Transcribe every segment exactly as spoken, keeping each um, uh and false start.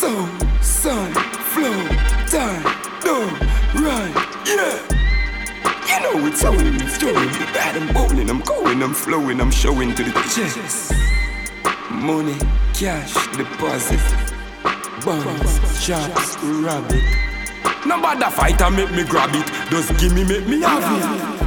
Sound, sun, flow, time, done, right, yeah. You know it's how it's doing. Bad, I'm bowling, I'm going, I'm flowing, I'm showing to the chest. Money, cash, deposit, bonds, shops, rabbit. Nobody fight and make me grab it. Just give me, make me have it.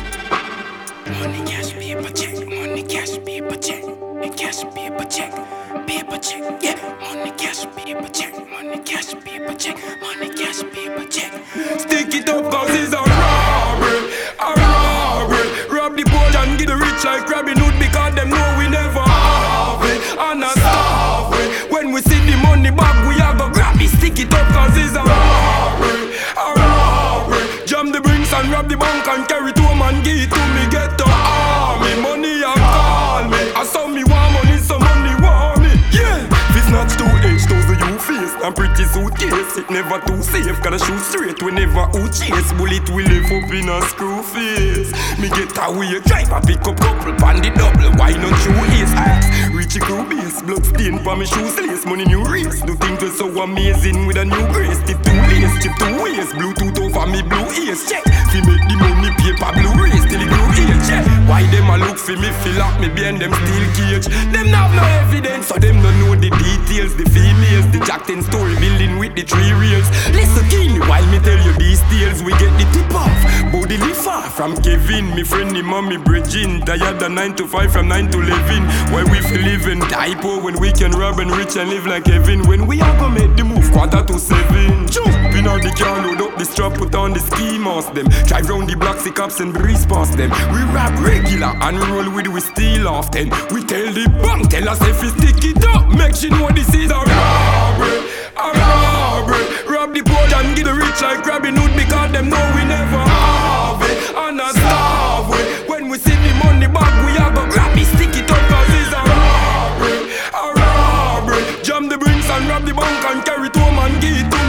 Money, cash, paper, check. Money, cash, paper, check. Cash, paper, check. Paper, check. Yeah. Money, cash, paper, check. Money, cash, paper, check. Money, cash, paper, check. Stick it up cause it's a robbery. A robbery. Rob the poor and get the rich like Robin Hood because them know we never have it. And a starve it. When we see the money back we a go grab it. Stick it up cause it's a robbery. A robbery. Jam the brinks and rob the bank and carry it home and give it to me. Get the army. Money and call me. I saw me want money, so money want me. Yeah. If not two H, those are you face. I'm pretty suitcase. It never too safe. Gotta shoot straight whenever who chase. Bullet will live up in a screw face. Me get away, drive a pick up couple pan the double. Why not you ace? Axe, reach a crew base. Blood stain for me shoes lace. Money new race. Do things was so amazing with a new grace. Tip two lace, chip two ways. Bluetooth over me blue ears. Check. Fi make the money paper blue race till the blue ears. Check. Why them a look for me? Fill up me behind them steel cage. Them have no evidence, so them don't know the details. The females, the Jack ten story building with the three reels. Listen keenly while me tell you these tales. We get the tip off, bodily far from Kevin. Me friend, the mommy Bridging. Tired than nine to five from nine to eleven. Why we feel living typo when we can rob and rich and live like Kevin. When we are gonna make the move quarter to seven. Jump in on the car, load up the strap, put on the ski mask them. Drive round the block, see cops and breeze past them. We rap regular and roll with we steal often. We tell the bank, tell us if we stick it up. Make sure know this is a robbery, a robbery. Rob the poor and get the rich like Robin Hood because them know we never have it. And a starve it. When we see the money back we a go grab it. Stick it up cause it's a robbery, a robbery. Jam the brinks and rob the bank and carry it home and give it to